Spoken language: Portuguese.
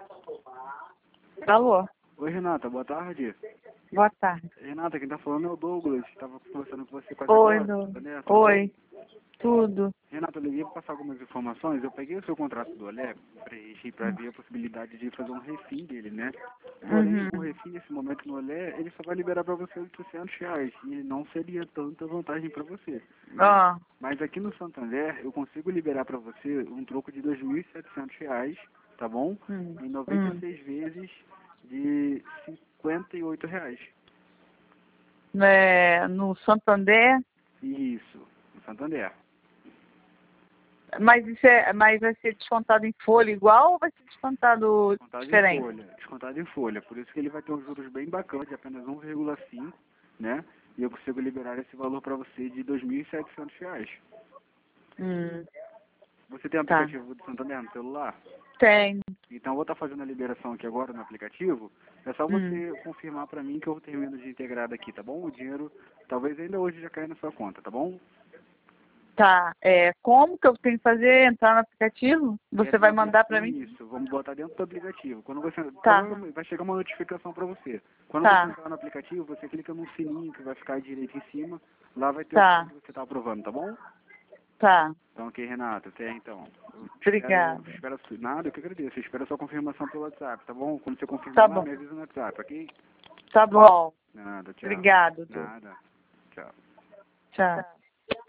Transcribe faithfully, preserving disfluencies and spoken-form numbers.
Alô? Oi, Renata, boa tarde. Boa tarde. Renata, quem tá falando é o Douglas. Estava conversando com você quase Oi, agora. Douglas. Tá, né? Tudo Oi. bom? Tudo. Renata, eu liguei para passar algumas informações. Eu peguei o seu contrato do Olé para ver a possibilidade de fazer um refim dele, né? Porém, Uhum. o refim nesse momento no Olé, ele só vai liberar para você oitocentos reais. E não seria tanta vantagem para você. Ah, Mas aqui no Santander, eu consigo liberar para você um troco de dois mil e setecentos reais, tá bom? hum, Em noventa e hum. seis vezes de cinquenta e oito reais. É, no Santander, Isso, no Santander. mas, isso é, mas vai ser descontado em folha igual ou vai ser descontado Descontado em diferente? folha, descontado em folha. Por isso que ele vai ter uns juros bem bacanas, de apenas um vírgula cinco, né? E eu consigo liberar esse valor para você de dois mil e setecentos reais. Hum, Você tem tá. aplicativo do Santander no celular? Tem. Então eu vou estar fazendo a liberação aqui agora no aplicativo. É só Hum, você confirmar para mim que eu termino de integrar daqui, tá bom? O dinheiro talvez ainda hoje já caia na sua conta, tá bom? tá. É, como que eu tenho que fazer? Entrar no aplicativo? É Você no vai apli... mandar pra mim? Isso, vamos botar dentro do aplicativo. Quando você Tá. provavelmente vai chegar uma notificação para você. Quando você Tá. entrar no aplicativo, você clica no sininho que vai ficar à direita em cima. Lá vai ter a opção Tá. que você está aprovando, tá bom? Tá. Então, ok, Renata, até então. Eu espero, Obrigada. espero nada, eu que agradeço. Eu espero a sua confirmação pelo WhatsApp, tá bom? Quando você confirmar Tá lá, bom. me avisa no WhatsApp, ok? Tá bom. Nada, tchau. Obrigado, Douglas. Nada, tchau. Tchau.